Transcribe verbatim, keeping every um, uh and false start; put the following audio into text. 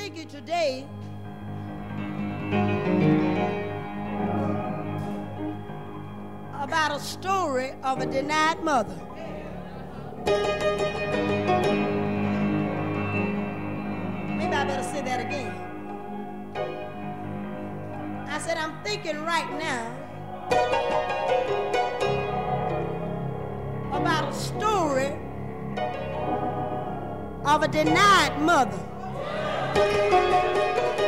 thinking today about a story of a denied mother. Maybe I better say that again. I said, I'm thinking right now about a story of a denied mother.